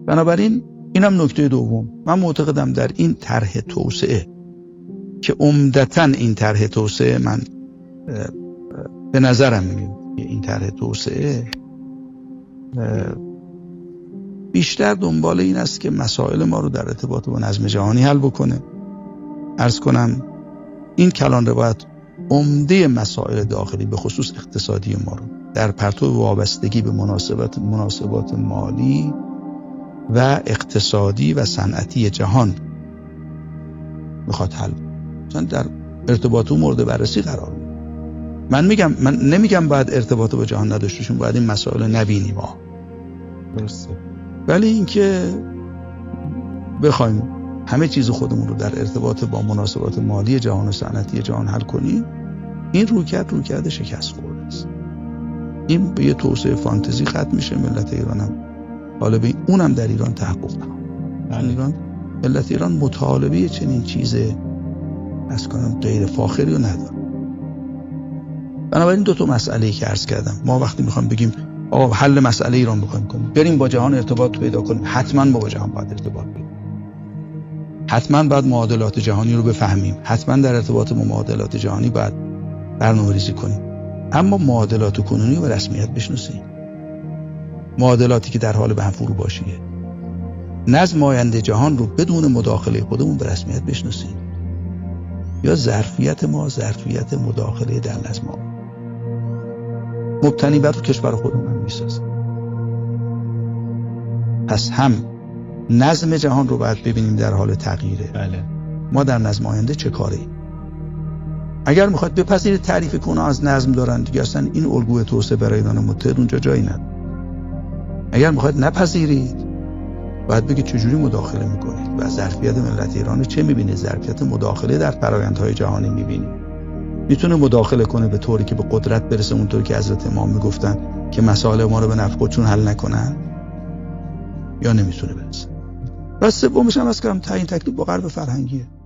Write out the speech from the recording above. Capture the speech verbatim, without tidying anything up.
بنابراین اینم نکته دوم. من معتقدم در این طرح توسعه که عمدتاً این طرح توسعه من به نظرم میاد این طرح توسعه بیشتر دنبال این است که مسائل ما رو در ارتباط با نظم جهانی حل بکنه. عرض کنم این کلان روایت عمده مسائل داخلی به خصوص اقتصادی ما رو در پرتو وابستگی به مناسبات مناسبات مالی و اقتصادی و صنعتی جهان میخواد حل مثلا در ارتباط او مورد بررسی قرار میده. من میگم من نمیگم باید ارتباط با جهان نداشتیم، باید این مسائل نبینیم ما درسته، ولی اینکه بخوایم همه چیز خودمون رو در ارتباط با مناسبات مالی جهان و صنعتی جهان حل کنیم، این رویکرد رویکرد شکست خورده است. این به یه توسعه فانتزی ختم میشه. ملت ایران هم حالا به اونم در ایران تحقق نکنه. ایران ملت ایران مطالبه چنین چیز از کنم غیر فاخری رو نداره. بنابراین دو تا مسئله که عرض کردم، ما وقتی میخوایم بگیم آقا حل مسئله ایران بخوایم کنیم، بریم با جهان ارتباط پیدا کنیم، حتما با جهان باید ارتباط پیدا کنیم. حتما باید معادلات جهانی رو بفهمیم. حتما در ارتباط با معادلات جهانی باید برنامه‌ریزی کنیم. اما معادلات کنونی رو به رسمیت بشناسیم. معادلاتی که در حال به هم فرو باشیه. نظم آینده جهان رو بدون مداخله خودمون به رسمیت بشناسیم. یا ظرفیت ما ظرفیت مداخله در نظم ما مبتنی بر کشور خودمون میسازه. پس هم نظم جهان رو باید ببینیم در حال تغییره. بله. ما در نظم آینده چه کاره ایم؟ اگر میخواد بپذیرید تعریف کنه از نظم دارن دیگه، اصلا این الگوی توسعه برای ایران متحد اونجا جایی نداره. اگر میخواد نپذیرید باید بگید چجوری مداخله میکنید و ظرفیت ملت ایران چه میبینید، ظرفیت مداخله در فرآیندهای جهانی میبینید. میتونه مداخله کنه به طوری که به قدرت برسه، اونطوری که حضرت امام میگفتن که مسائل ما رو به نفع خودشون حل نکنن، یا نمیتونه برسه. و سومش هم از کردم تعیین تکلیف با غرب فرهنگیه.